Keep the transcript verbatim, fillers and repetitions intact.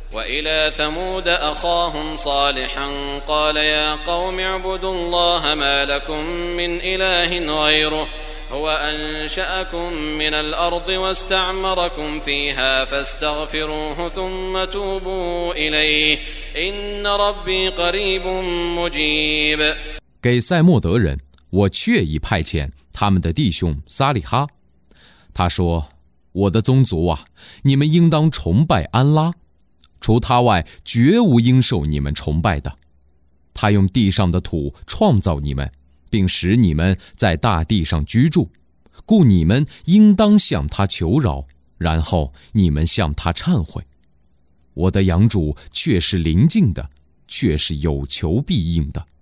وإلى ثمود أخاهم صالحا قال يا قوم اعبدوا الله ما لكم من إله غيره هو أنشأكم من الأرض واستعمركم فيها فاستغفروه ثم توبوا إليه إن ربي قريب مجيب。 给塞莫德人，我确已派遣他们的弟兄撒利哈。他说：我的宗族啊，你们应当崇拜安拉，除他外绝无应受你们崇拜的。他用地上的土创造你们，并使你们在大地上居住，故你们应当向他求饶，然后你们向他忏悔。我的养主却是临近的，却是有求必应的。